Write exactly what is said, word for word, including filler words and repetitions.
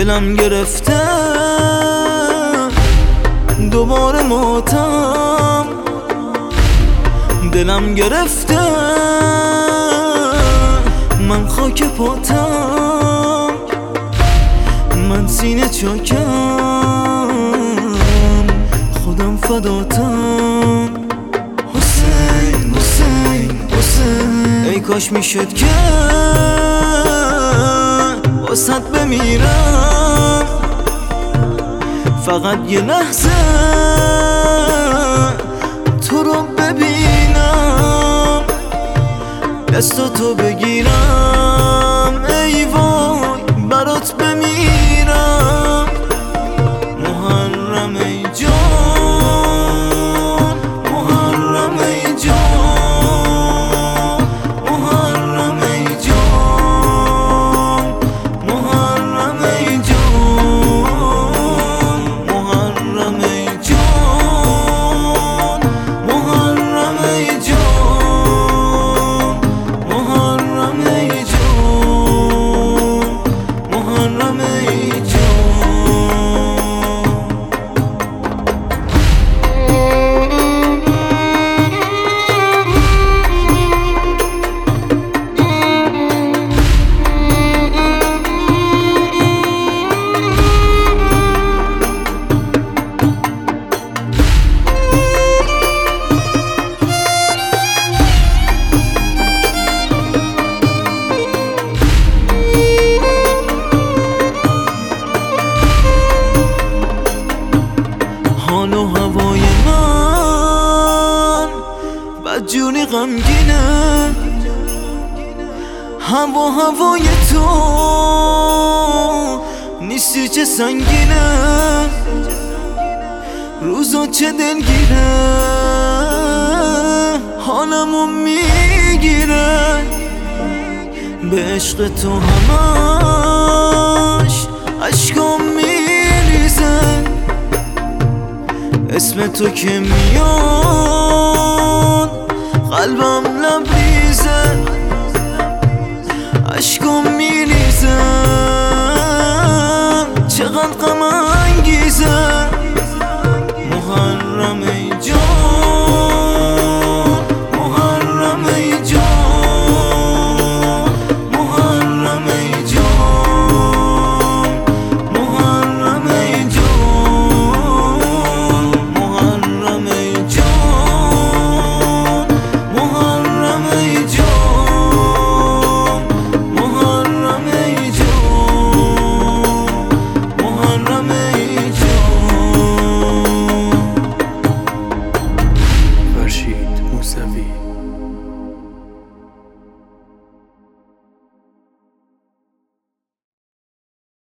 دلم گرفته دوباره ماتم، دلم گرفته من خاک پاتم، من سینه چاکم خودم فداتم. حسین حسین حسین ای کاش میشد که واسط بمیرم، فقط یه لحظه تو رو ببینم، دستاتو بگیرم ای وای برات بمیرم. محرم ای جان، محرم ای جان، محرم ای جان، محرم ای جان، محرم ای جان، محرم ای جان، محرم ای جان، محرم ای جان. حال و هوای من بدجوری غمگینه، هوا هوای تو نیستی چه سنگینه، روزا چه دلگیره حالمو میگیره، به عشق تو همش عشقام میریزه، اسم تو که میاد قلبم لبریزه، عشقم میریزه چقدر غمم